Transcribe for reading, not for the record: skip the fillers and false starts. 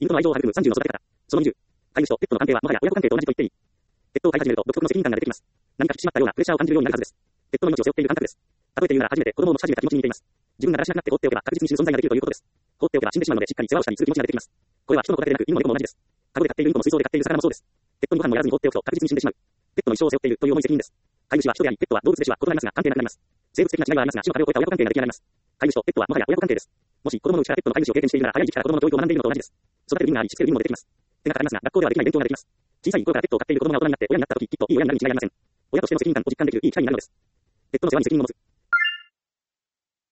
犬との愛情を育む30の育て方。その20。飼い主とペットの関係はもはや親子関係と同じと言っていい。ペットを飼い始めると独特の責任感が出てきます。何か引き締まったようなプレッシャーを感じるようになるはずです。ペットの命を背負っている感覚です。例えて言うなら初めて子供を持ち始めた気持ちに似ています。自分がだらしなくなって放っておけば確実に死ぬ存在ができるということです。放っておけば死んでしまうのでしっかり世話をしたりする気持ちが出てきます。これは人の子だけでなく犬も猫も同じです。カゴで飼っている犬も水槽で飼っている魚もそうです。ペットにご飯もやらずに放っておくと確実に死んでしまう。ペットの一生を背負っているという重い責任です。飼い主は人であり、ペットは動物で死は異なりますが関係なくなります。生物的な違いはありますが死の壁を越えた親子関係が出来上がります。飼い主とペットはもはや親子関係です。もし子供のうちからペットの飼い主を経験しているなら早い時期から子供の教育を学んでいるのと同じです。育てる意味があり、しつける意味も出てきます。手がかかりますが学校ではできない勉強ができます。小さい頃からペットを飼っている子供が大人になって親になった時きっといい親になるに違いありません。親としての責任感を実感できるいい機会になるのです。ペットの世話に責任を持つ。